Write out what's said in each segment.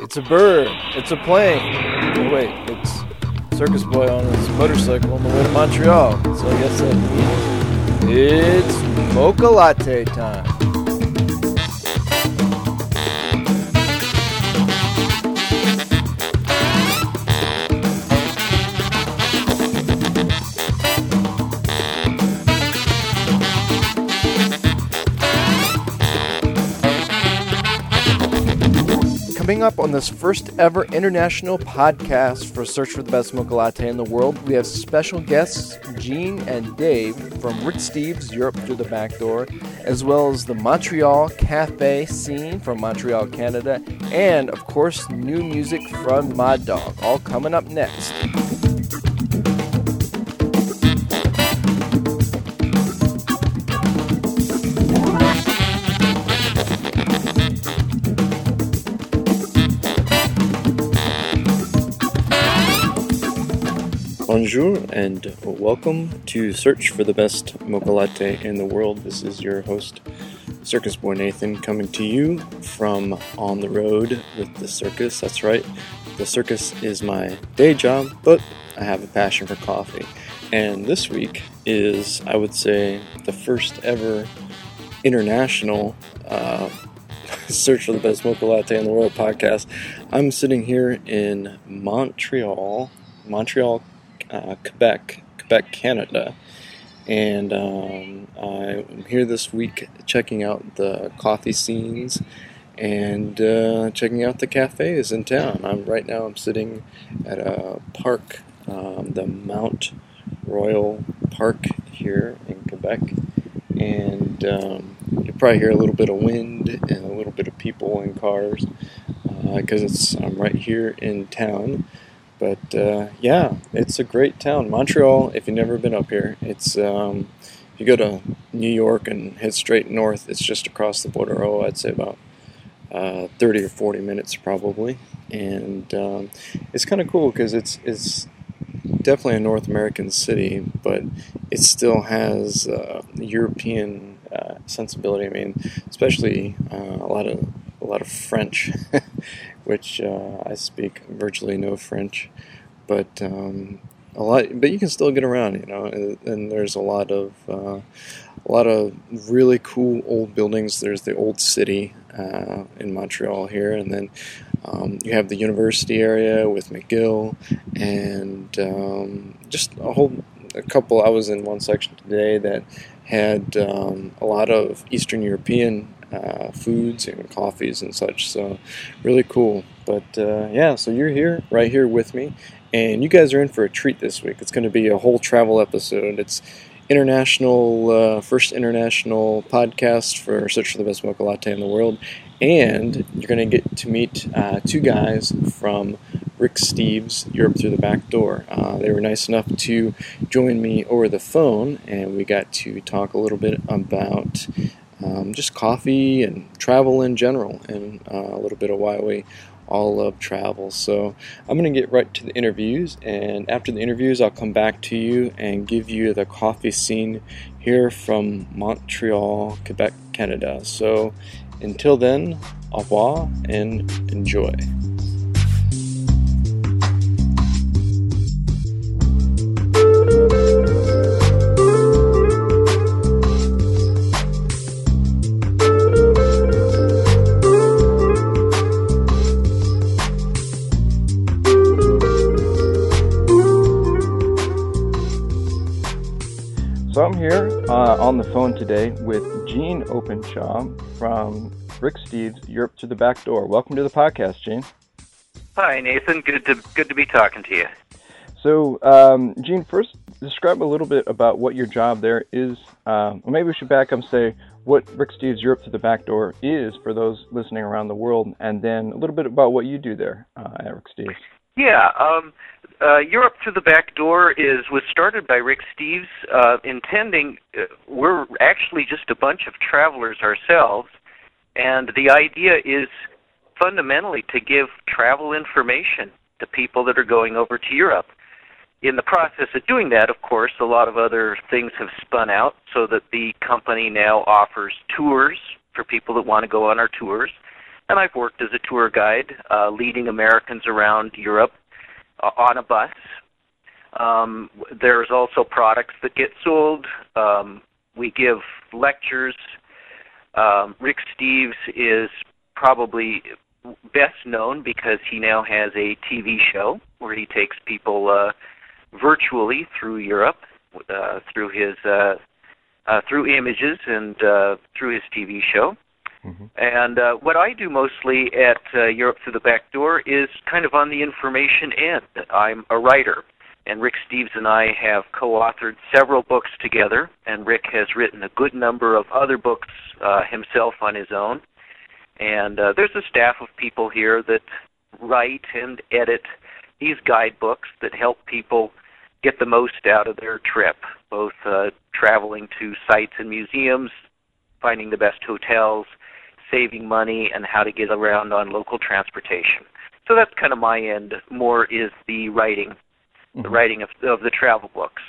It's a bird. It's a plane. Oh, wait, it's Circus Boy on his motorcycle on the way to Montreal. So I guess that means it's mocha latte time. Coming up on this first ever international podcast for Search for the Best Mocha Latte in the World, we have special guests Gene and Dave from Rick Steves' Europe Through the Back Door, as well as the Montreal Cafe scene from Montreal, Canada, and of course new music from Mod Dog, all coming up next. Bonjour and welcome to Search for the Best Mocha Latte in the World. This is your host, Circus Boy Nathan, coming to you from on the road with the circus. That's right, the circus is my day job, but I have a passion for coffee. And this week is, I would say, the first ever international Search for the Best Mocha Latte in the World podcast. I'm sitting here in Montreal, Quebec, Canada, and I'm here this week checking out the coffee scenes and checking out the cafes in town. I'm sitting at a park, the Mount Royal Park here in Quebec, and you probably hear a little bit of wind and a little bit of people and cars because I'm right here in town. But yeah, it's a great town. Montreal, if you've never been up here, it's if you go to New York and head straight north, it's just across the border. I'd say about 30 or 40 minutes probably. And it's kind of cool because it's definitely a North American city, but it still has European sensibility. I mean, especially a lot of French, which I speak virtually no French, but but you can still get around, and there's a lot of really cool old buildings. There's the old city in Montreal here, and then you have the university area with McGill, and just a couple. I was in one section today that had a lot of Eastern European foods and coffees and such, so really cool. But yeah, so you're right here with me, and you guys are in for a treat this week. It's going to be a whole travel episode. It's first international podcast for Search for the Best Mocha Latte in the World, and you're going to get to meet two guys from Rick Steves' Europe Through the Back Door. They were nice enough to join me over the phone, and we got to talk a little bit about just coffee and travel in general, and a little bit of why we all love travel. So I'm going to get right to the interviews, and after the interviews I'll come back to you and give you the coffee scene here from Montreal, Quebec, Canada. So until then, au revoir and enjoy. So I'm here on the phone today with Gene Openshaw from Rick Steves' Europe Through the Back Door. Welcome to the podcast, Gene. Hi, Nathan. Good to be talking to you. So, Gene, first describe a little bit about what your job there is. Or maybe we should back up and say what Rick Steves' Europe Through the Back Door is for those listening around the world, and then a little bit about what you do there at Rick Steves. Yeah, Europe Through the Back Door was started by Rick Steves, intending, we're actually just a bunch of travelers ourselves, and the idea is fundamentally to give travel information to people that are going over to Europe. In the process of doing that, of course, a lot of other things have spun out so that the company now offers tours for people that want to go on our tours. and I've worked as a tour guide, leading Americans around Europe on a bus. There's also products that get sold. We give lectures. Rick Steves is probably best known because he now has a TV show where he takes people virtually through Europe through his through images and through his TV show. Mm-hmm. And what I do mostly at Europe Through the Back Door is kind of on the information end. I'm a writer, and Rick Steves and I have co-authored several books together, and Rick has written a good number of other books himself on his own. And there's a staff of people here that write and edit these guidebooks that help people get the most out of their trip, both traveling to sites and museums, finding the best hotels, saving money, and how to get around on local transportation. So that's kind of my end. More is the writing, mm-hmm. the writing of the travel books.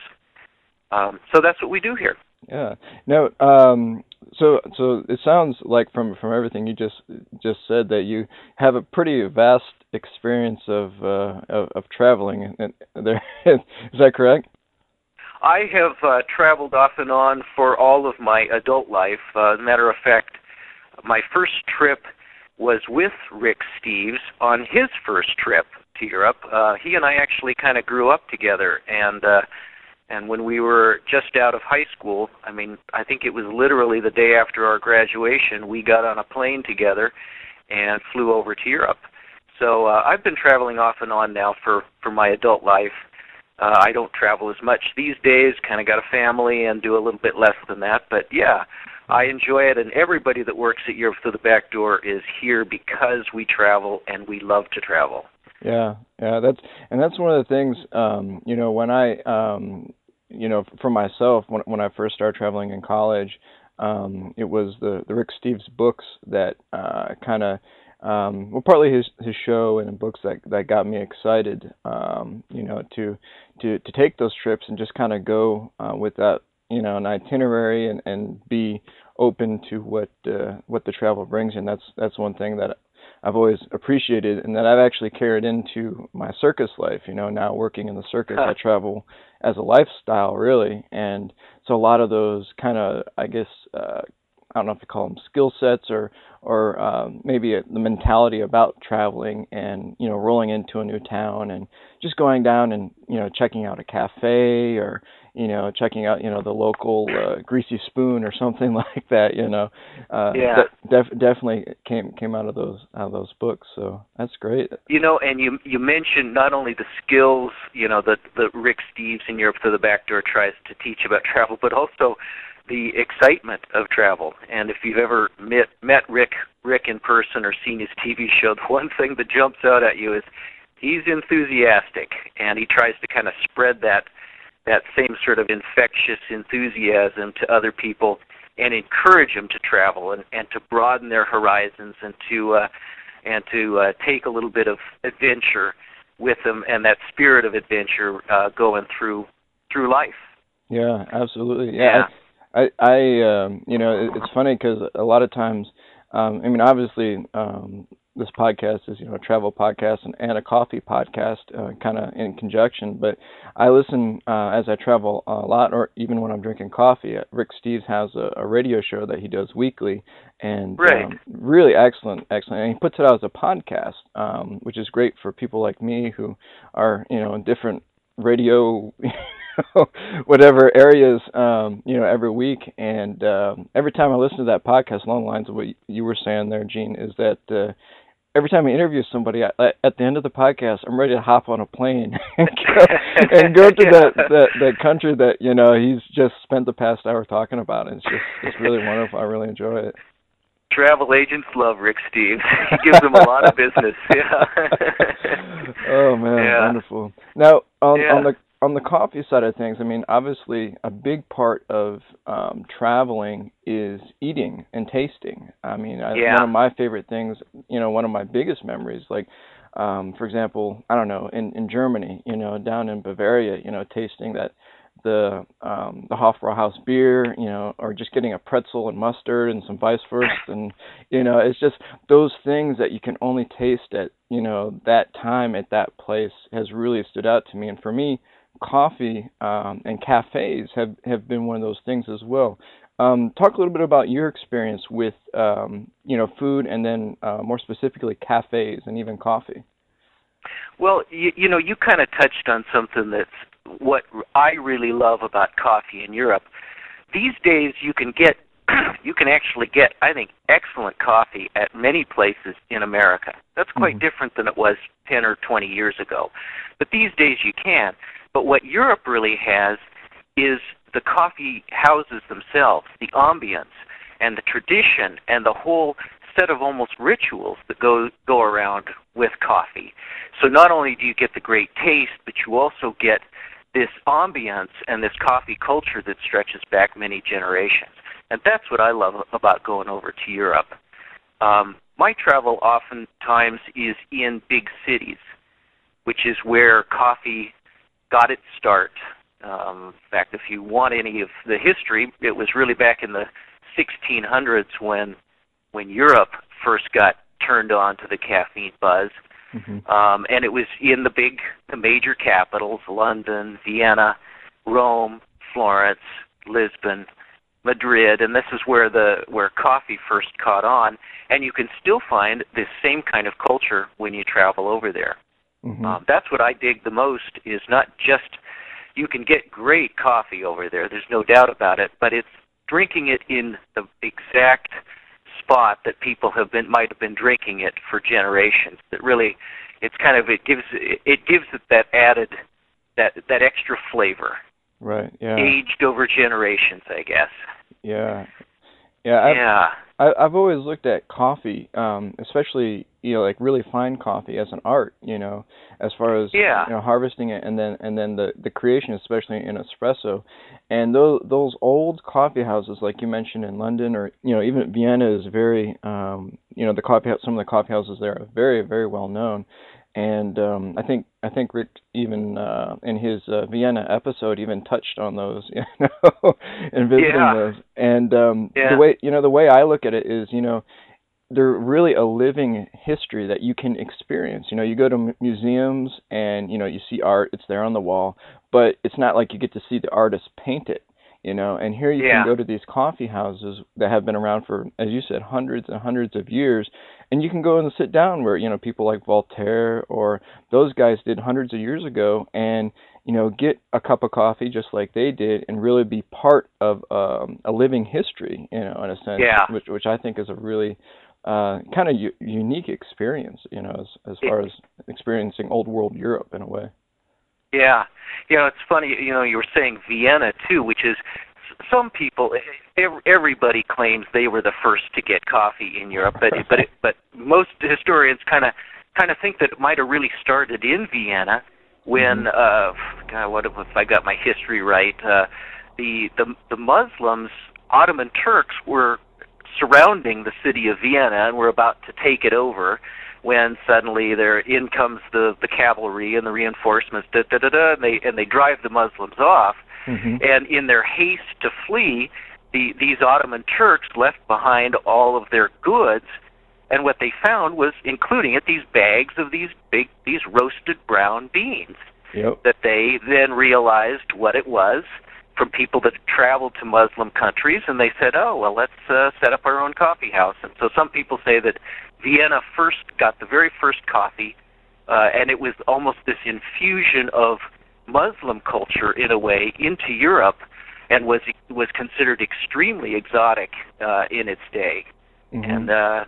So that's what we do here. Yeah. Now, so it sounds like from everything you just said that you have a pretty vast experience of traveling. Is that correct? I have traveled off and on for all of my adult life. As a matter of fact, my first trip was with Rick Steves on his first trip to Europe. He and I actually kind of grew up together, and when we were just out of high school, I mean, I think it was literally the day after our graduation, we got on a plane together and flew over to Europe. So I've been traveling off and on now for my adult life. I don't travel as much these days, kind of got a family and do a little bit less than that. But yeah, I enjoy it, and everybody that works at Europe Through the Back Door is here because we travel and we love to travel. Yeah, that's one of the things, when I, for myself, when I first started traveling in college, it was the Rick Steves books that kind of, partly his show and books that got me excited, to take those trips and just kind of go with that, an itinerary and be open to what the travel brings. And that's one thing that I've always appreciated, and that I've actually carried into my circus life. Now working in the circus, I travel as a lifestyle, really. And so a lot of those kind of, I guess, I don't know if you call them skill sets or maybe the mentality about traveling and, rolling into a new town and just going down and, checking out a cafe or, checking out, the local Greasy Spoon or something like that, definitely came out of those books. So that's great. And you mentioned not only the skills, that Rick Steves in Europe Through the Back Door tries to teach about travel, but also the excitement of travel. And if you've ever met Rick in person or seen his TV show, the one thing that jumps out at you is he's enthusiastic, and he tries to kind of spread that same sort of infectious enthusiasm to other people and encourage them to travel and to broaden their horizons and to take a little bit of adventure with them, and that spirit of adventure going through life. Yeah, absolutely. Yeah. I it's funny because a lot of times, obviously, this podcast is, a travel podcast and a coffee podcast, kind of in conjunction. But I listen as I travel a lot, or even when I'm drinking coffee. Rick Steves has a radio show that he does weekly, and really excellent. And he puts it out as a podcast, which is great for people like me who are, in different radio whatever areas, every week. And every time I listen to that podcast, along the lines of what you were saying there, Gene, is that every time I interview somebody, at the end of the podcast, I'm ready to hop on a plane and go to that country that, he's just spent the past hour talking about. And it's really wonderful. I really enjoy it. Travel agents love Rick Steves. He gives them a lot of business. Yeah. Oh man, yeah. Wonderful. Now on the coffee side of things, obviously a big part of traveling is eating and tasting. One of my favorite things, one of my biggest memories, like, for example, I don't know, in Germany, down in Bavaria, tasting the Hofbrauhaus beer, or just getting a pretzel and mustard and some Weisswurst, and it's just those things that you can only taste at that time at that place has really stood out to me. And for me, coffee and cafes have been one of those things as well. Talk a little bit about your experience with food, and then more specifically cafes and even coffee. Well, you kind of touched on something that's what I really love about coffee in Europe. These days, you can actually get, I think, excellent coffee at many places in America. That's quite different than it was 10 or 20 years ago. But these days you can. But what Europe really has is the coffee houses themselves, the ambience and the tradition and the whole set of almost rituals that go around with coffee. So not only do you get the great taste, but you also get this ambience and this coffee culture that stretches back many generations. And that's what I love about going over to Europe. My travel oftentimes is in big cities, which is where coffee got its start. In fact, if you want any of the history, it was really back in the 1600s when Europe first got turned on to the caffeine buzz. And it was in the major capitals, London, Vienna, Rome, Florence, Lisbon, Madrid, and this is where coffee first caught on. And you can still find this same kind of culture when you travel over there. That's what I dig the most, is not just, you can get great coffee over there, there's no doubt about it, but it's drinking it in the exact spot that people might have been drinking it for generations. That really, it gives it that added, that extra flavor. Right. Yeah. Aged over generations, I guess. Yeah. Yeah. I've always looked at coffee, especially like really fine coffee, as an art. As far as harvesting it and then the creation, especially in espresso. And those old coffee houses, like you mentioned in London, or even Vienna, is very some of the coffee houses there are very, very well known. And I think Rick even in his Vienna episode even touched on those, and visiting those. And the way I look at it is, they're really a living history that you can experience. You go to museums and you see art; it's there on the wall, but it's not like you get to see the artist paint it. And here you can go to these coffee houses that have been around for, as you said, hundreds and hundreds of years, and you can go and sit down where, people like Voltaire or those guys did hundreds of years ago, and, get a cup of coffee just like they did and really be part of a living history, in a sense, which I think is a really kind of unique experience, as far as experiencing old world Europe in a way. Yeah. It's funny, you were saying Vienna, too, which is, some people, everybody claims they were the first to get coffee in Europe, but most historians kind of think that it might have really started in Vienna when, what if I got my history right, the Muslims, Ottoman Turks, were surrounding the city of Vienna and were about to take it over, when suddenly in comes the cavalry and the reinforcements, and they drive the Muslims off. And in their haste to flee, these Ottoman Turks left behind all of their goods, and what they found was, including these bags of these roasted brown beans, that they then realized what it was from people that had traveled to Muslim countries, and they said, oh, well, let's set up our own coffee house. And so some people say that Vienna first got the very first coffee, and it was almost this infusion of Muslim culture, in a way, into Europe, and was considered extremely exotic in its day. And,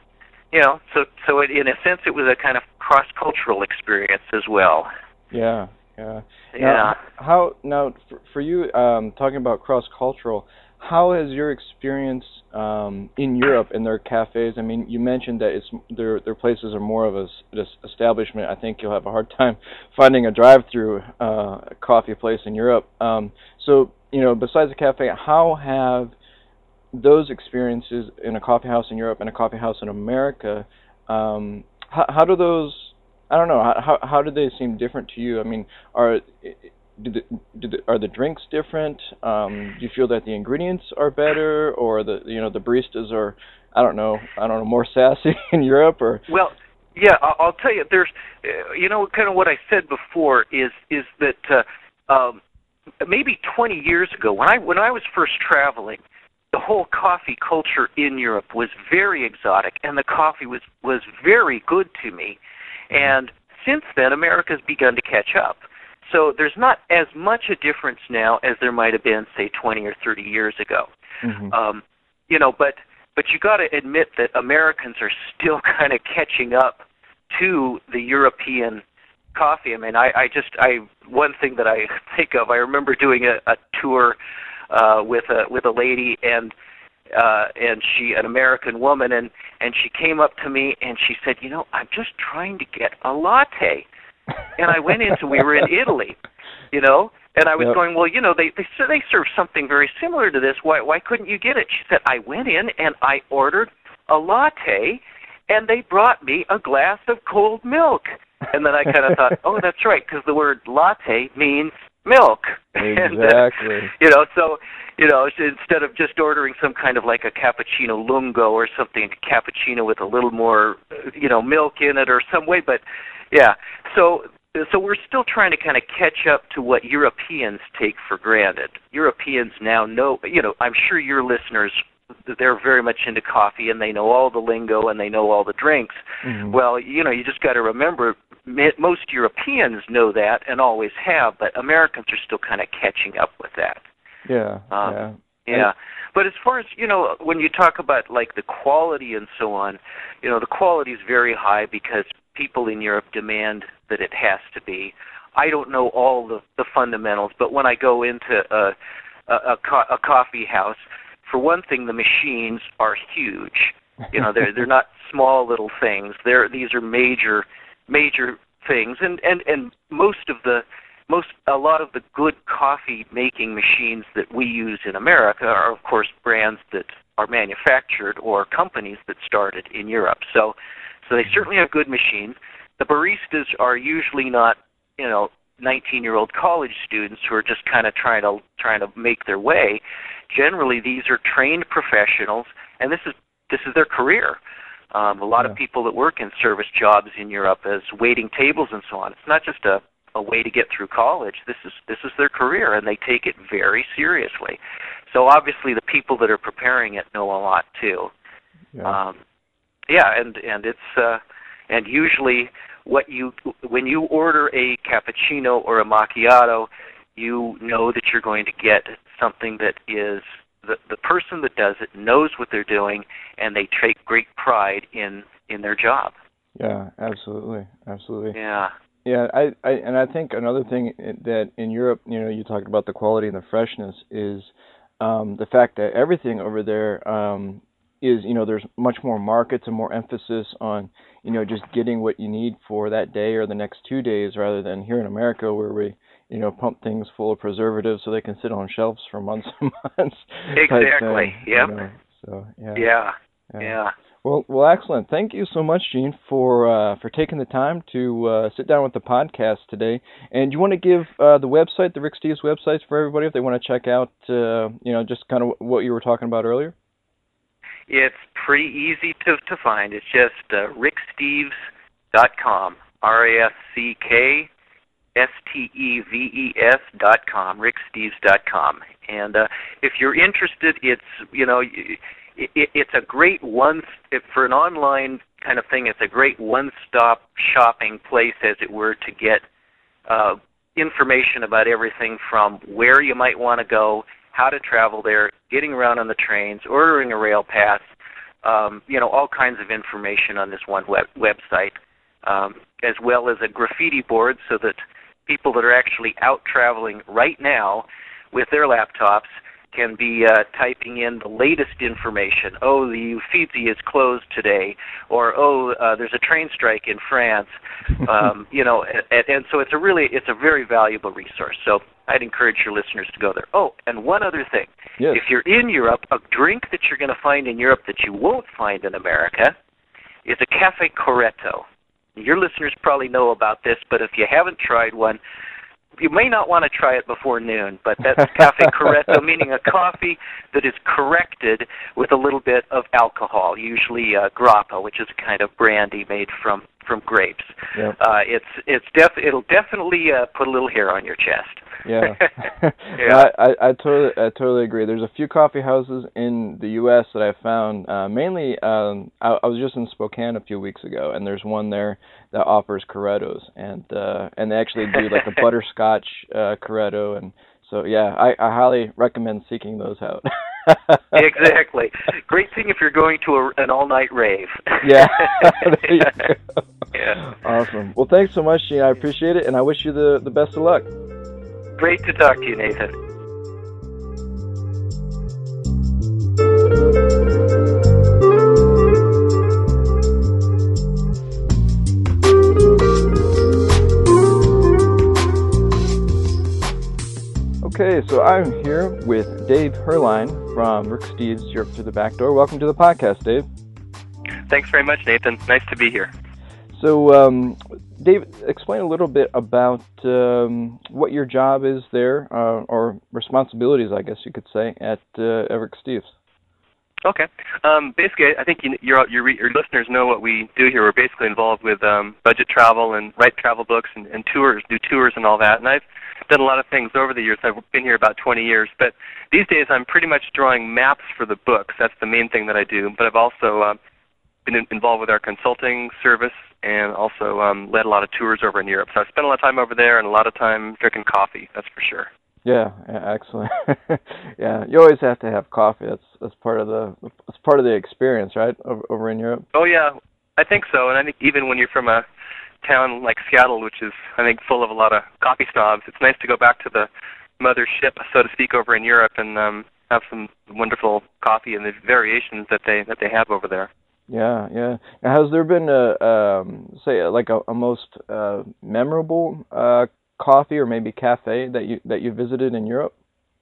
so in a sense, it was a kind of cross-cultural experience as well. Yeah. Now, for you, talking about cross-cultural, how has your experience in Europe and their cafes? I mean, you mentioned that their places are more of this establishment. I think you'll have a hard time finding a drive-through coffee place in Europe. So, besides the cafe, how have those experiences in a coffee house in Europe and a coffee house in America, how do those, I don't know, how do they seem different to you? I mean, are the drinks different? Do you feel that the ingredients are better, or the baristas are, I don't know, more sassy in Europe, or? Well, yeah, I'll tell you. There's, kind of what I said before is that maybe 20 years ago, when I was first traveling, the whole coffee culture in Europe was very exotic, and the coffee was very good to me. And since then, America's begun to catch up. So there's not as much a difference now as there might have been, say, 20 or 30 years ago. Mm-hmm. But you got to admit that Americans are still kind of catching up to the European coffee. I mean, one thing that I think of, I remember doing a tour with a lady, and she, an American woman, and she came up to me and she said, I'm just trying to get a latte. And I went into, we were in Italy, and I was going, well, they serve something very similar to this. Why couldn't you get it? She said, I went in and I ordered a latte, and they brought me a glass of cold milk. And then I kind of thought, oh, that's right, because the word latte means milk. Exactly. And, instead of just ordering some kind of like a cappuccino lungo or something, a cappuccino with a little more, milk in it or some way. But, yeah, so we're still trying to kind of catch up to what Europeans take for granted. Europeans now know, I'm sure your listeners, they're very much into coffee, and they know all the lingo, and they know all the drinks. Mm-hmm. Well, you just got to remember, most Europeans know that and always have, but Americans are still kind of catching up with that. Yeah, yeah. But as far as, when you talk about, like, the quality and so on, the quality is very high because people in Europe demand that it has to be. I don't know all the fundamentals, but when I go into a coffee house, for one thing, the machines are huge. They're not small little things. These are major things, and a lot of the good coffee making machines that we use in America are, of course, brands that are manufactured or companies that started in Europe. So they certainly have good machines. The baristas are usually not, 19-year-old college students who are just kind of trying to make their way. Generally, these are trained professionals, and this is their career. A lot of people that work in service jobs in Europe as waiting tables and so on. It's not just a way to get through college. This is their career, and they take it very seriously. So obviously, the people that are preparing it know a lot too. Yeah. And it's and usually when you order a cappuccino or a macchiato, you know that you're going to get something that is the person that does it knows what they're doing, and they take great pride in their job. Yeah, absolutely. Yeah. Yeah, I think another thing that in Europe, you talked about the quality and the freshness is the fact that everything over there is, there's much more markets and more emphasis on, just getting what you need for that day or the next 2 days, rather than here in America where we, pump things full of preservatives so they can sit on shelves for months and months. Exactly. Yep. So Yeah. Well, excellent. Thank you so much, Gene, for taking the time to sit down with the podcast today. And you want to give the website, the Rick Steves websites, for everybody if they want to check out, just kind of what you were talking about earlier? It's pretty easy to find. It's just ricksteves.com, RickSteves.com, ricksteves.com. And if you're interested, it's, it's a great for an online kind of thing, it's a great one-stop shopping place, as it were, to get information about everything from where you might want to go, how to travel there, getting around on the trains, ordering a rail pass, all kinds of information on this one website, as well as a graffiti board so that people that are actually out traveling right now with their laptops can be typing in the latest information. Oh, the Uffizi is closed today, or there's a train strike in France. And so it's a very valuable resource. So I'd encourage your listeners to go there. Oh, and one other thing. Yes. If you're in Europe, a drink that you're going to find in Europe that you won't find in America is a caffè corretto. Your listeners probably know about this, but if you haven't tried one, you may not want to try it before noon, but that's cafe corretto, meaning a coffee that is corrected with a little bit of alcohol, usually grappa, which is a kind of brandy made from grapes. Yep. It'll definitely put a little hair on your chest. Yeah, Yeah. I totally agree. There's a few coffee houses in the U.S. that I found. Mainly, I was just in Spokane a few weeks ago, and there's one there that offers correttos, and they actually do like a butterscotch corretto, and so yeah, I highly recommend seeking those out. Exactly. Great thing if you're going to an all-night rave. Yeah. There you go. Yeah. Awesome. Well, thanks so much, Gene. I appreciate it, and I wish you the best of luck. Great to talk to you, Nathan. Okay, so I'm here with Dave Herline from Rick Steves Europe Through the Back Door. Welcome to the podcast, Dave. Thanks very much, Nathan. Nice to be here. So, Dave, explain a little bit about what your job is there, or responsibilities, I guess you could say, at Rick Steves. Okay. Basically, I think your listeners know what we do here. We're basically involved with budget travel and write travel books and tours, do tours and all that. And I've done a lot of things over the years. I've been here about 20 years. But these days, I'm pretty much drawing maps for the books. That's the main thing that I do. But I've also been involved with our consulting service and also led a lot of tours over in Europe. So I've spent a lot of time over there and a lot of time drinking coffee, that's for sure. Yeah, excellent. Yeah, you always have to have coffee. That's part of the experience, right? Over in Europe. Oh yeah, I think so. And I think even when you're from a town like Seattle, which is I think full of a lot of coffee snobs, it's nice to go back to the mothership, so to speak, over in Europe and have some wonderful coffee and the variations that they have over there. Yeah. Now, has there been a most memorable coffee or maybe cafe that you visited in Europe?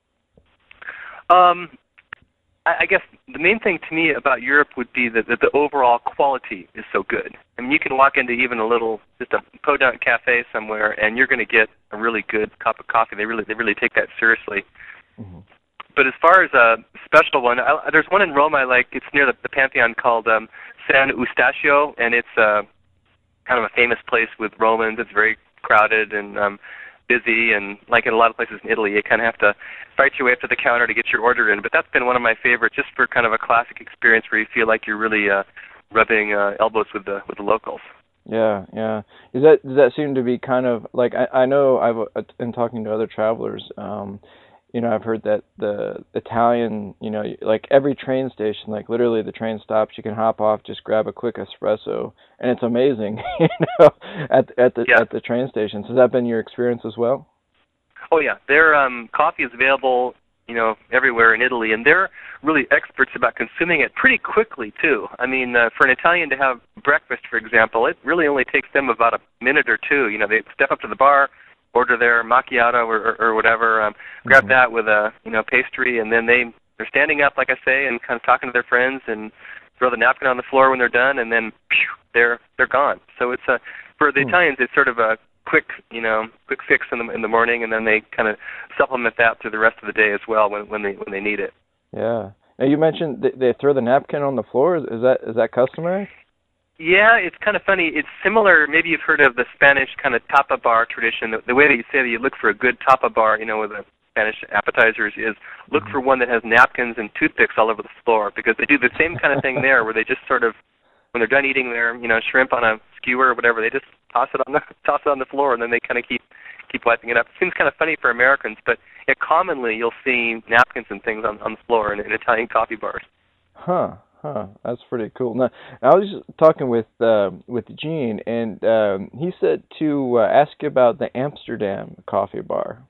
I guess the main thing to me about Europe would be that the overall quality is so good. I mean, you can walk into even just a podunk cafe somewhere, and you're going to get a really good cup of coffee. They really take that seriously. Mm-hmm. But as far as a special one, there's one in Rome I like. It's near the Pantheon called San Eustachio, and it's kind of a famous place with Romans. It's very crowded and busy, and like in a lot of places in Italy, you kind of have to fight your way up to the counter to get your order in. But that's been one of my favorites, just for kind of a classic experience where you feel like you're really rubbing elbows with the locals. Yeah. Does that seem to be kind of like I know I've in talking to other travelers. I've heard that the Italian, like every train station, like literally the train stops, you can hop off, just grab a quick espresso, and it's amazing, at the train stations. Has that been your experience as well? Oh yeah, their coffee is available, everywhere in Italy, and they're really experts about consuming it pretty quickly too. I mean, for an Italian to have breakfast, for example, it really only takes them about a minute or two. They step up to the bar, order their macchiato or whatever, grab that with a pastry, and then they're standing up, like I say, and kind of talking to their friends, and throw the napkin on the floor when they're done, and then they're gone. So it's for the Italians, it's sort of a quick fix in the morning, and then they kind of supplement that through the rest of the day as well when they need it. Yeah. Now you mentioned they throw the napkin on the floor. Is that customary? Yeah, it's kind of funny. It's similar. Maybe you've heard of the Spanish kind of tapa bar tradition. The way that you say that you look for a good tapa bar, with the Spanish appetizers, is look for one that has napkins and toothpicks all over the floor, because they do the same kind of thing there, where they just sort of, when they're done eating their shrimp on a skewer or whatever, they just toss it on the floor, and then they kind of keep wiping it up. It seems kind of funny for Americans, but commonly you'll see napkins and things on the floor in Italian coffee bars. Huh, that's pretty cool. Now, I was just talking with Gene, and he said to ask you about the Amsterdam coffee bar.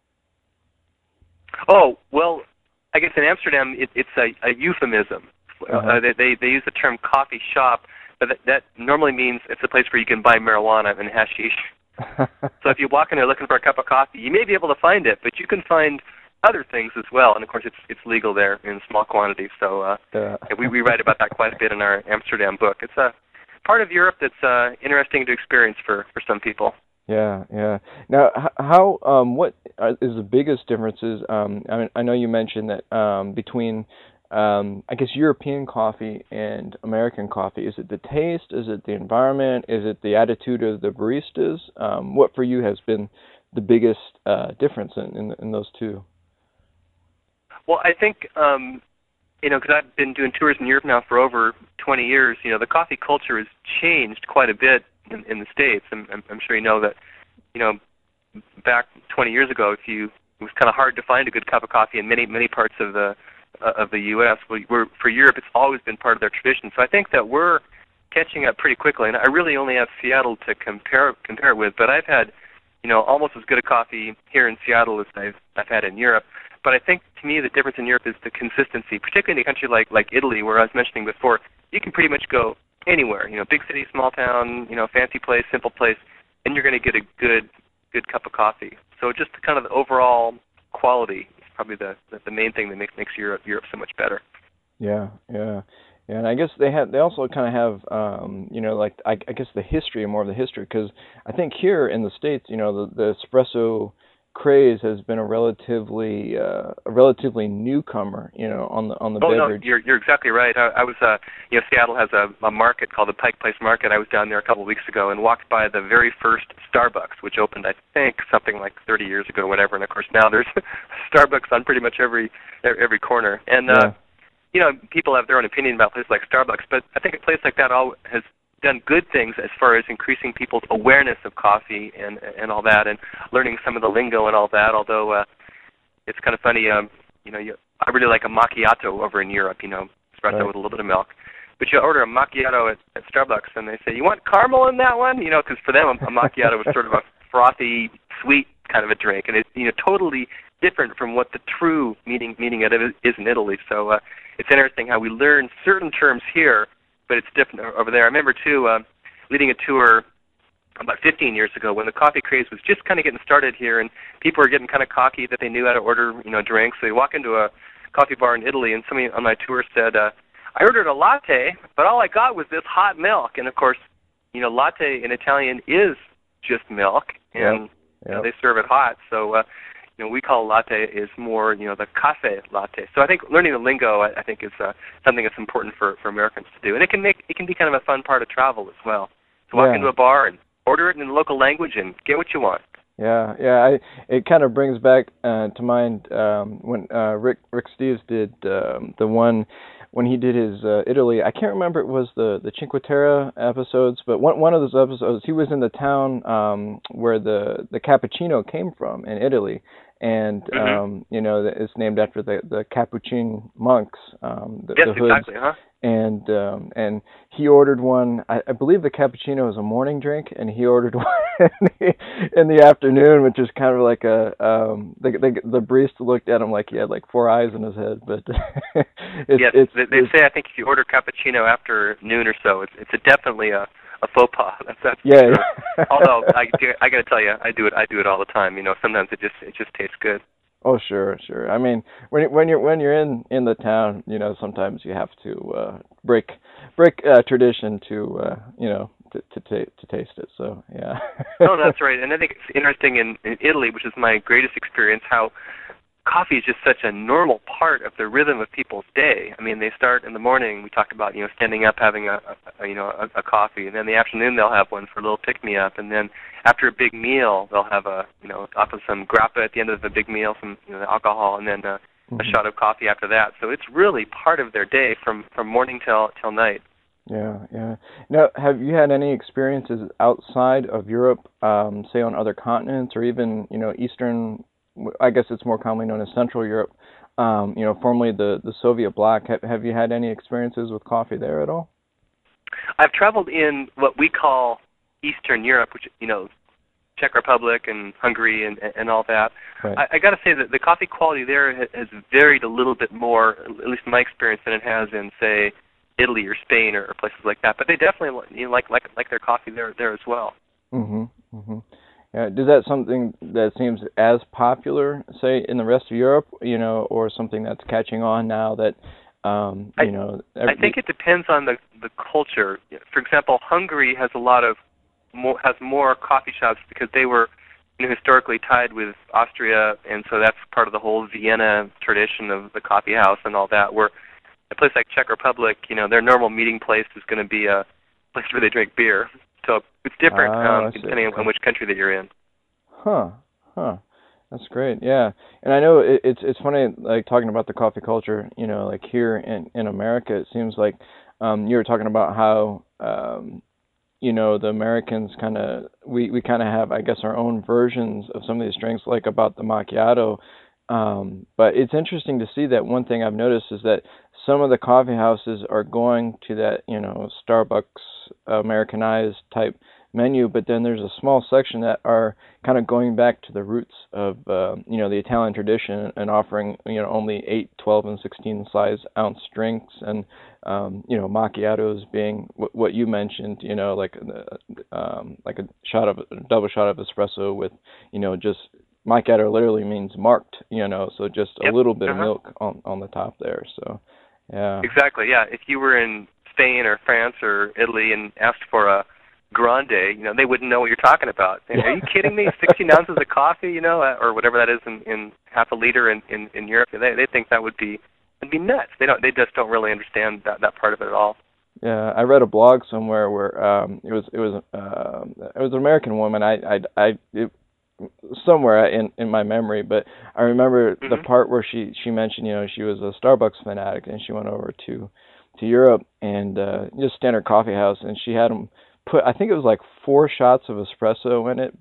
Oh, well, I guess in Amsterdam it's a euphemism. Uh-huh. They use the term coffee shop, but that normally means it's a place where you can buy marijuana and hashish. So if you walk in there looking for a cup of coffee, you may be able to find it, but you can find other things as well, and of course it's legal there in small quantities. So we write about that quite a bit in our Amsterdam book. It's a part of Europe that's interesting to experience for some people. Yeah, yeah. Now, how what is the biggest differences? I mean, I know you mentioned that between, I guess, European coffee and American coffee. Is it the taste? Is it the environment? Is it the attitude of the baristas? What for you has been the biggest difference in those two? Well, I think because I've been doing tours in Europe now for over 20 years. The coffee culture has changed quite a bit in the States. I'm sure you know that. Back 20 years ago, it was kind of hard to find a good cup of coffee in many parts of the U.S. For Europe, it's always been part of their tradition. So I think that we're catching up pretty quickly. And I really only have Seattle to compare it with, but I've had almost as good a coffee here in Seattle as I've had in Europe. But I think, to me, the difference in Europe is the consistency, particularly in a country like Italy, where I was mentioning before. You can pretty much go anywhere, big city, small town, fancy place, simple place, and you're going to get a good cup of coffee. So just kind of the overall quality is probably the main thing that makes Europe so much better. Yeah, yeah. Yeah, and I guess they also kind of have like I guess the history, more of the history, because I think here in the States, the espresso craze has been a relatively newcomer, on the beverage. No, you're exactly right. I was Seattle has a market called the Pike Place Market. I was down there a couple of weeks ago and walked by the very first Starbucks, which opened, I think, something like 30 years ago, whatever. And of course now there's Starbucks on pretty much every corner. And people have their own opinion about places like Starbucks, but I think a place like that has done good things as far as increasing people's awareness of coffee and all that, and learning some of the lingo and all that. Although it's kind of funny, I really like a macchiato over in Europe, espresso with a little bit of milk. But you order a macchiato at Starbucks, and they say, "You want caramel in that one?" Because for them a macchiato is sort of a frothy, sweet kind of a drink, and it's totally different from what the true meaning of it is in Italy. So it's interesting how we learn certain terms here, but it's different over there. I remember, too, leading a tour about 15 years ago when the coffee craze was just kind of getting started here, and people were getting kind of cocky that they knew how to order, drinks. So you walk into a coffee bar in Italy, and somebody on my tour said, I ordered a latte, but all I got was this hot milk. And, of course, latte in Italian is just milk, and they serve it hot. So, we call latte is more, the cafe latte. So I think learning the lingo, I think, is something that's important for Americans to do. And it can be kind of a fun part of travel as well. To walk into a bar and order it in the local language and get what you want. Yeah, yeah. It kind of brings back to mind when Rick Steves did the one when he did his Italy. I can't remember, it was the Cinque Terre episodes, but one of those episodes, he was in the town where the cappuccino came from in Italy. And it's named after the Capuchin monks. Yes, the hoods. Exactly, huh? And he ordered one. I believe the cappuccino is a morning drink, and he ordered one in the afternoon, which is kind of like the barista looked at him like he had like four eyes in his head. But they say, I think if you order cappuccino after noon or so, it's definitely a faux pas. That's yeah. Sure. Although I got to tell you, I do it all the time. Sometimes it just tastes good. Oh, sure. I mean, when you're in the town, sometimes you have to break tradition to taste it. So yeah. No, that's right. And I think it's interesting in Italy, which is my greatest experience, how coffee is just such a normal part of the rhythm of people's day. I mean, they start in the morning. We talked about standing up, having a coffee, and then in the afternoon they'll have one for a little pick me up, and then after a big meal they'll have often some grappa at the end of the big meal, some alcohol, and then a shot of coffee after that. So it's really part of their day from morning till night. Yeah. Now, have you had any experiences outside of Europe, say on other continents, or even Eastern? I guess it's more commonly known as Central Europe, formerly the Soviet bloc. Have you had any experiences with coffee there at all? I've traveled in what we call Eastern Europe, which, Czech Republic and Hungary and all that. Right. I got to say that the coffee quality there has varied a little bit more, at least in my experience, than it has in, say, Italy or Spain or places like that. But they definitely like their coffee there as well. Mm-hmm. Is that something that seems as popular, say, in the rest of Europe, or something that's catching on now that, I think it depends on the culture. For example, Hungary has a lot of has more coffee shops because they were historically tied with Austria, and so that's part of the whole Vienna tradition of the coffee house and all that. Where a place like Czech Republic, their normal meeting place is going to be a place where they drink beer. So it's different depending on which country that you're in. Huh. That's great. Yeah. And I know it's funny, like, talking about the coffee culture, like here in America, it seems like you were talking about how, the Americans we kind of have, I guess, our own versions of some of these drinks, like about the macchiato. But it's interesting to see that one thing I've noticed is that some of the coffee houses are going to that, Starbucks Americanized type menu, but then there's a small section that are kind of going back to the roots of, the Italian tradition and offering, only 8, 12, and 16 size ounce drinks, and, macchiatos being what you mentioned, like a double shot of espresso with, just macchiato literally means marked, so just a little bit of milk on the top there. So, yeah. Exactly, yeah. If you were in Spain or France or Italy and asked for a grande, they wouldn't know what you're talking about. Are you kidding me? 16 ounces of coffee, or whatever that is in half a liter in Europe. They think that would be nuts. They just don't really understand that part of it at all. Yeah, I read a blog somewhere where it was an American woman. Somewhere in my memory, but I remember the part where she mentioned, she was a Starbucks fanatic, and she went over to Europe and just standard coffee house, and she had them put, I think it was like 4 shots of espresso in it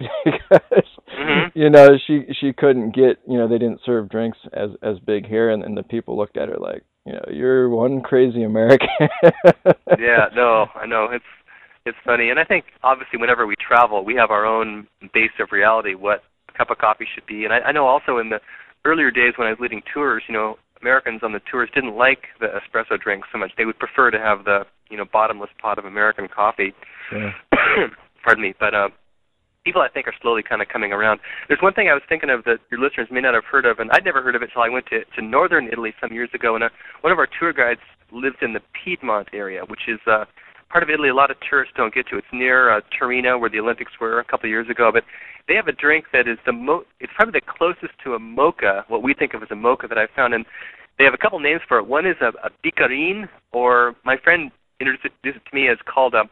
because she couldn't get, they didn't serve drinks as big here, and the people looked at her like, you're one crazy American. Yeah, no, I know, it's funny. And I think, obviously, whenever we travel, we have our own base of reality, what a cup of coffee should be. And I know also in the earlier days when I was leading tours, Americans on the tours didn't like the espresso drink so much. They would prefer to have the, bottomless pot of American coffee. Yeah. Pardon me. But people, I think, are slowly kind of coming around. There's one thing I was thinking of that your listeners may not have heard of, and I'd never heard of it until I went to northern Italy some years ago, and one of our tour guides lived in the Piedmont area, which is part of Italy a lot of tourists don't get to. It's near Torino, where the Olympics were a couple of years ago. But they have a drink that is it's probably the closest to a mocha, what we think of as a mocha that I've found. And they have a couple names for it. One is a Biccarin, or my friend introduced it to me as called a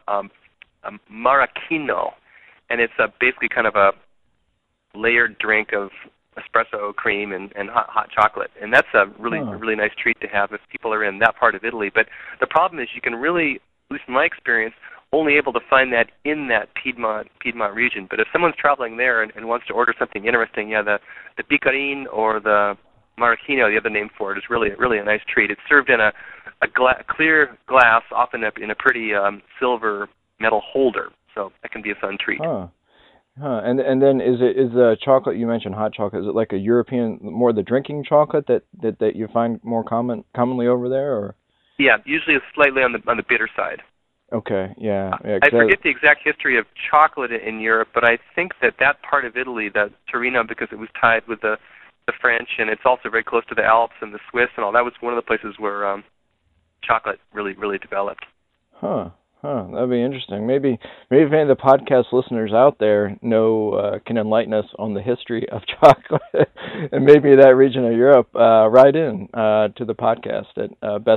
Maracchino. And it's basically kind of a layered drink of espresso cream and hot chocolate. And that's a really nice treat to have if people are in that part of Italy. But the problem is you can really, at least in my experience, only able to find that in that Piedmont region. But if someone's traveling there and wants to order something interesting, the Biccarin or the Maracchino, the other name for it, is really a nice treat. It's served in a clear glass, often in a pretty silver metal holder. So that can be a fun treat. And then is the chocolate, you mentioned hot chocolate, is it like a European, more the drinking chocolate that you find more commonly over there, or? Yeah, usually it's slightly on the bitter side. Okay, yeah. I forget the exact history of chocolate in Europe, but I think that part of Italy, that Torino, because it was tied with the French, and it's also very close to the Alps and the Swiss and all, that was one of the places where chocolate really developed. That'd be interesting. Maybe if any of the podcast listeners out there can enlighten us on the history of chocolate, and maybe that region of Europe, write in to the podcast at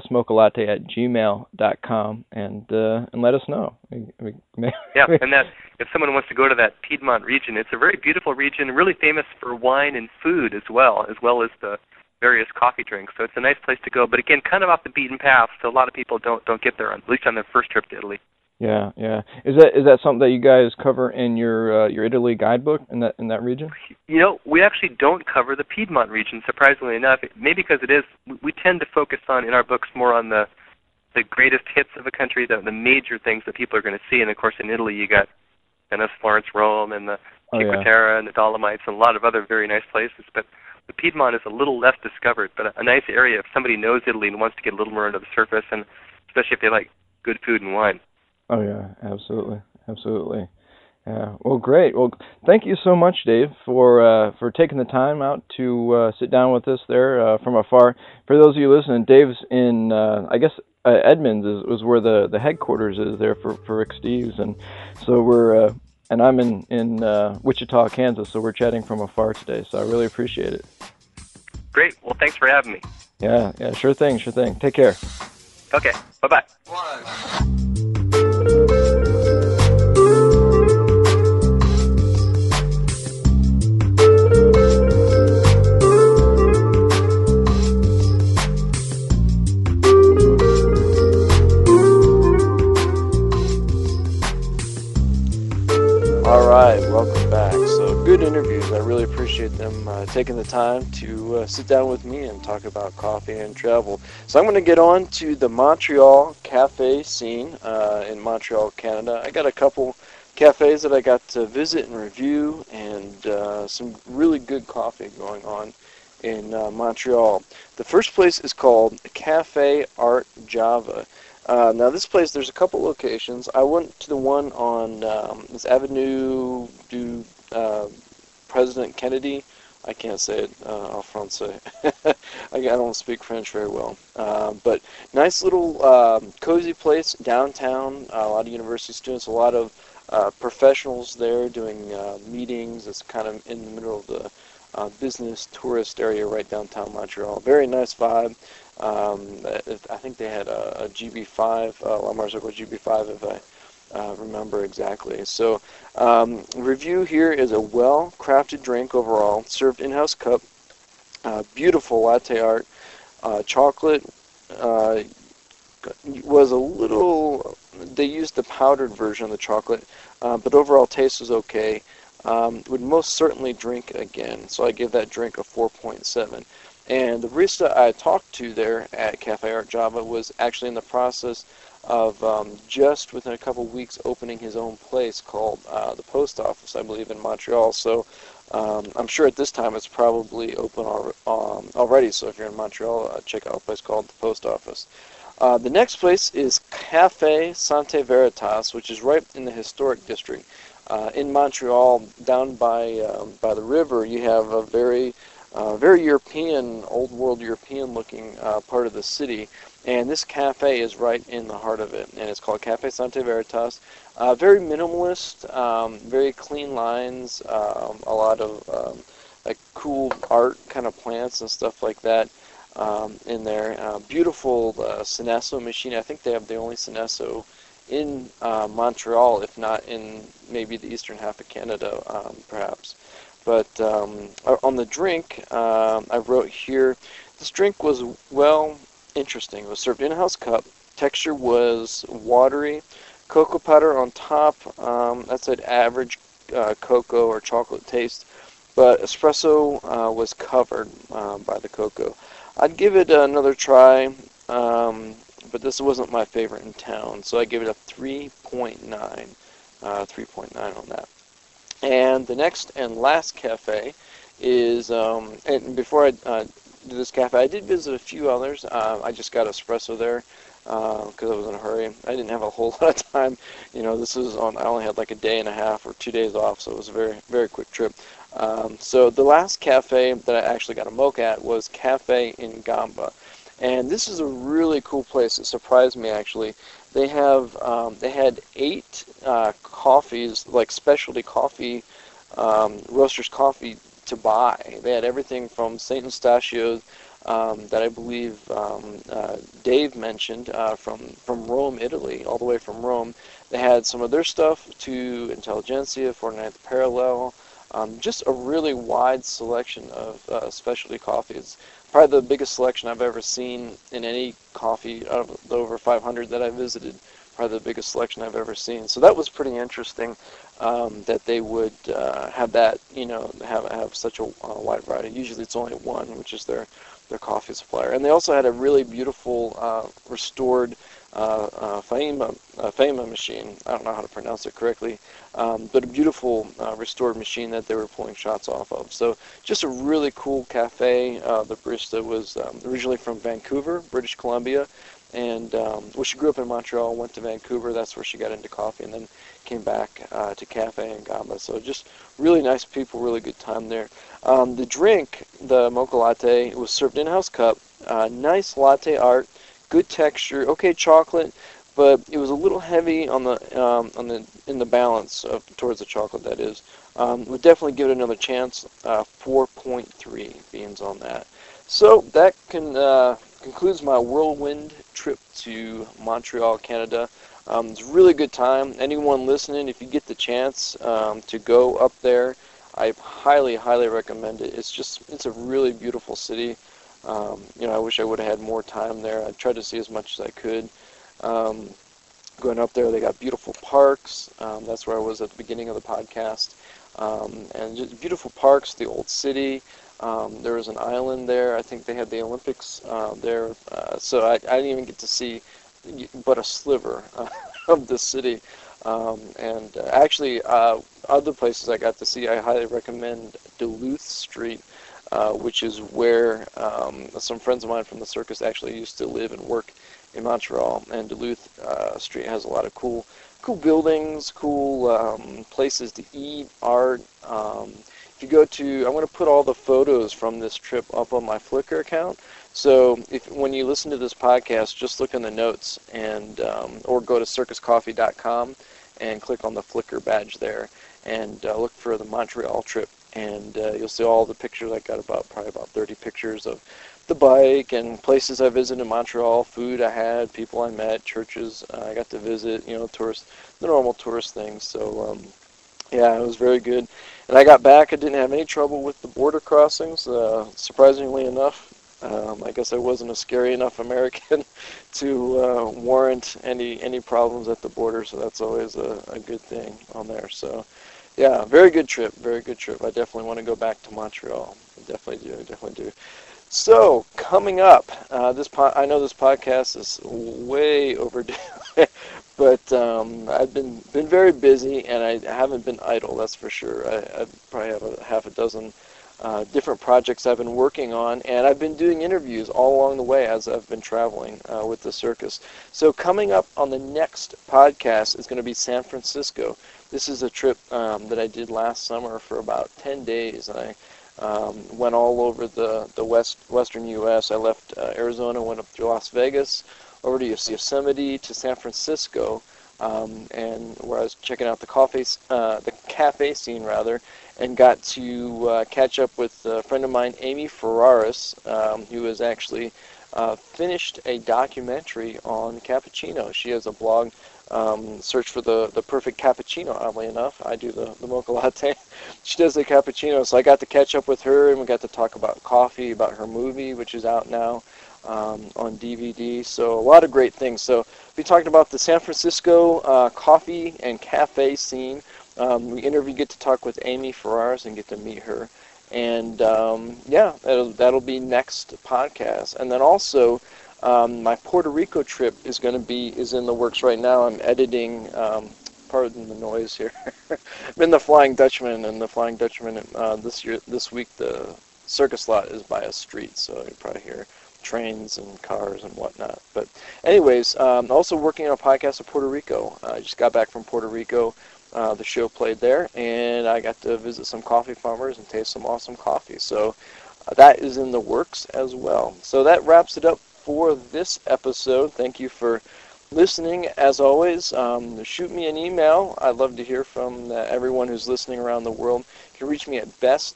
bestmochalatte@gmail.com and let us know. Yeah, and that if someone wants to go to that Piedmont region, it's a very beautiful region, really famous for wine and food as well as the various coffee drinks. So it's a nice place to go, but again, kind of off the beaten path. So a lot of people don't get there, at least on their first trip to Italy. Yeah. Is that something that you guys cover in your Italy guidebook in that region? We actually don't cover the Piedmont region, surprisingly enough. Maybe because it is, we tend to focus on in our books more on the greatest hits of a country, the major things that people are going to see. And of course, in Italy, you got Venice, Florence, Rome, and the Cinque Terre and the Dolomites, and a lot of other very nice places. But the Piedmont is a little less discovered, but a nice area if somebody knows Italy and wants to get a little more under the surface, and especially if they like good food and wine. Oh, yeah, absolutely. Yeah. Well, great. Well, thank you so much, Dave, for taking the time out to sit down with us there from afar. For those of you listening, Dave's in, I guess, Edmonds is where the headquarters is there for Rick Steves, and so we're And I'm in Wichita, Kansas, so we're chatting from afar today. So I really appreciate it. Great. Well, thanks for having me. Yeah, sure thing. Take care. Okay, bye-bye. All right, welcome back. So good interviews. I really appreciate them taking the time to sit down with me and talk about coffee and travel. So I'm going to get on to the Montreal cafe scene in Montreal, Canada. I got a couple cafes that I got to visit and review, and some really good coffee going on in Montreal. The first place is called Cafe Art Java. Now this place, there's a couple locations. I went to the one on this Avenue du President Kennedy. I can't say it en français. I don't speak French very well. But nice little cozy place downtown. A lot of university students, a lot of professionals there doing meetings. It's kind of in the middle of the business tourist area right downtown Montreal. Very nice vibe. I think they had a GB5, La Marzocco GB5 if I remember exactly. So review here is a well-crafted drink overall, served in-house cup, beautiful latte art, chocolate was a little, they used the powdered version of the chocolate, but overall taste was okay. Would most certainly drink again, so I give that drink a 4.7. And the barista I talked to there at Cafe Art Java was actually in the process of just within a couple weeks opening his own place called the Post Office, I believe, in Montreal. So I'm sure at this time it's probably open already. So if you're in Montreal, check out a place called the Post Office. The next place is Cafe Sante Veritas, which is right in the historic district. In Montreal, down by the river, you have a very European, old world European looking part of the city, and this cafe is right in the heart of it, and it's called Cafe Sante Veritas. Very minimalist, very clean lines, a lot of like cool art kind of plants and stuff like that in there. Beautiful Synesso machine. I think they have the only Synesso in Montreal, if not in maybe the eastern half of Canada, perhaps. But on the drink, I wrote here, this drink was, well, interesting. It was served in-house cup. Texture was watery. Cocoa powder on top. That's an average cocoa or chocolate taste. But espresso was covered by the cocoa. I'd give it another try, but this wasn't my favorite in town. So I give it a 3.9. 3.9 on that. And the next and last cafe is, and before I do this cafe, I did visit a few others. I just got espresso there because I was in a hurry. I didn't have a whole lot of time. You know, this is on, I only had like a day and a half or 2 days off, so it was a very, very quick trip. So the last cafe that I actually got a mocha at was Cafe in Gamba. And this is a really cool place. It surprised me, actually. They had 8 coffees, like specialty coffee, roasters coffee to buy. They had everything from St. Eustachio's that I believe Dave mentioned from Rome, Italy, all the way from Rome. They had some of their stuff to Intelligentsia, 49th Parallel, just a really wide selection of specialty coffees. Probably the biggest selection I've ever seen in any coffee out of the over 500 that I visited. Probably the biggest selection I've ever seen. So that was pretty interesting that they would have that, you know, have such a wide variety. Usually it's only one, which is their coffee supplier. And they also had a really beautiful restored Faima machine. I don't know how to pronounce it correctly, but a beautiful restored machine that they were pulling shots off of. So just a really cool cafe. The barista was originally from Vancouver, British Columbia, and well, she grew up in Montreal, went to Vancouver. That's where she got into coffee, and then came back to Cafe in Gamba. So just really nice people, really good time there. The drink, the mocha latte, was served in-house cup. Nice latte art. Good texture, okay chocolate, but it was a little heavy on the in the balance towards the chocolate. That is, would definitely give it another chance. 4.3 beans on that. So that concludes my whirlwind trip to Montreal, Canada. It's a really good time. Anyone listening, if you get the chance to go up there, I highly, highly recommend it. It's a really beautiful city. I wish I would have had more time there. I tried to see as much as I could. Going up there, they got beautiful parks. That's where I was at the beginning of the podcast. And just beautiful parks, the old city. There was an island there. I think they had the Olympics there. So I didn't even get to see but a sliver of the city. Actually, other places I got to see, I highly recommend Duluth Street, which is where some friends of mine from the circus actually used to live and work in Montreal. And Duluth Street has a lot of cool buildings, cool places to eat, art. If you go to, I'm going to put all the photos from this trip up on my Flickr account. So when you listen to this podcast, just look in the notes and or go to circuscoffee.com and click on the Flickr badge there and look for the Montreal trip. And you'll see all the pictures. I got probably about 30 pictures of the bike and places I visited in Montreal, food I had, people I met, churches I got to visit, the normal tourist things. So yeah, it was very good. And I got back. I didn't have any trouble with the border crossings, surprisingly enough. I guess I wasn't a scary enough American to warrant any problems at the border, so that's always a good thing on there. So yeah, very good trip. I definitely want to go back to Montreal. I definitely do. So coming up, I know this podcast is way overdue, but I've been very busy and I haven't been idle. That's for sure. I probably have a half a dozen different projects I've been working on, and I've been doing interviews all along the way as I've been traveling with the circus. So coming up on the next podcast is going to be San Francisco. This is a trip that I did last summer for about 10 days. I went all over the western U.S. I left Arizona, went up through Las Vegas, over to Yosemite, to San Francisco, and where I was checking out the cafe scene rather, and got to catch up with a friend of mine, Amy Ferraris, who has actually finished a documentary on cappuccino. She has a blog, search for the perfect cappuccino, oddly enough. I do the mocha latte. She does the cappuccino, so I got to catch up with her, and we got to talk about coffee, about her movie, which is out now on DVD. So a lot of great things. So we talked about the San Francisco coffee and cafe scene. We get to talk with Amy Ferraris and get to meet her. And yeah, that'll be next podcast. And then also, my Puerto Rico trip is in the works right now. I'm editing. Pardon the noise here. I'm in the Flying Dutchman, and the Flying Dutchman this week the circus lot is by a street, so you probably hear trains and cars and whatnot. But anyways, also working on a podcast of Puerto Rico. I just got back from Puerto Rico. The show played there, and I got to visit some coffee farmers and taste some awesome coffee. So that is in the works as well. So that wraps it up for this episode. Thank you for listening. As always, shoot me an email. I'd love to hear from everyone who's listening around the world. You can reach me at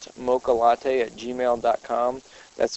bestmochalatte@gmail.com. That's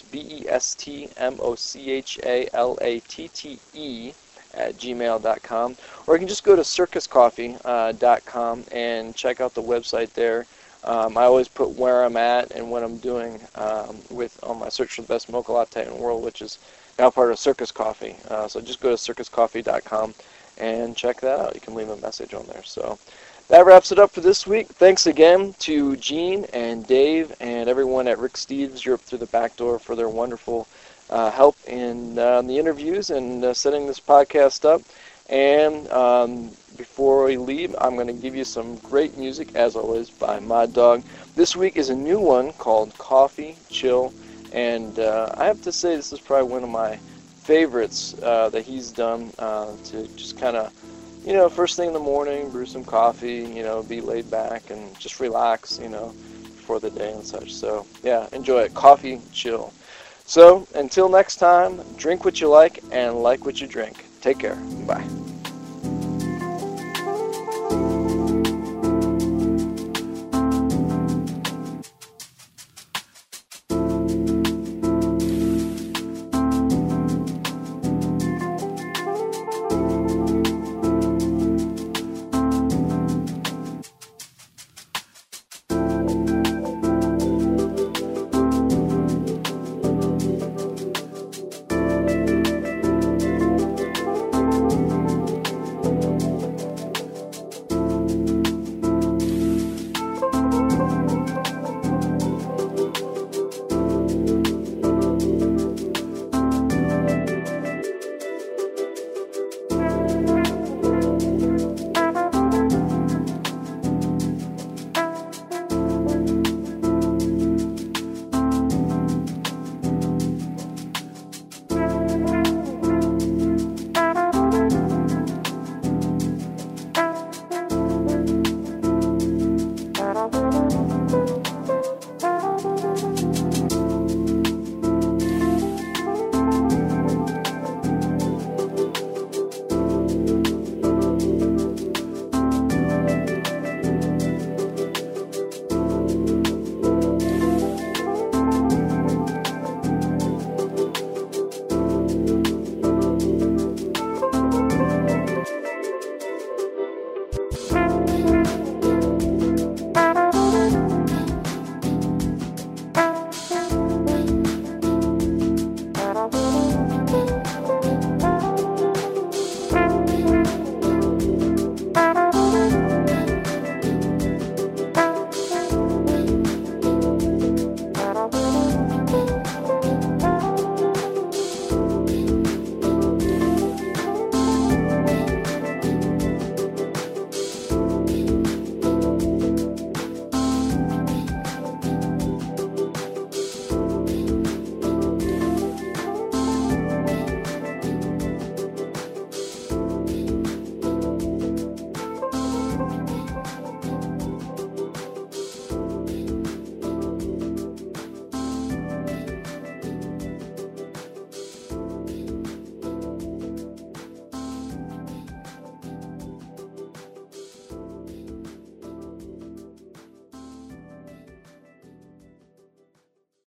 bestmochalatte@gmail.com. Or you can just go to circuscoffee.com and check out the website there. I always put where I'm at and what I'm doing on my search for the best mocha latte in the world, which is now part of Circus Coffee. So just go to circuscoffee.com and check that out. You can leave a message on there. So that wraps it up for this week. Thanks again to Gene and Dave and everyone at Rick Steves Europe Through the Back Door for their wonderful help in the interviews and setting this podcast up. And before we leave, I'm going to give you some great music, as always, by Mod Dog. This week is a new one called Coffee Chill. And I have to say this is probably one of my favorites that he's done to just kind of, first thing in the morning, brew some coffee, be laid back and just relax, before the day and such. So, yeah, enjoy it. Coffee Chill. So, until next time, drink what you like and like what you drink. Take care. Bye.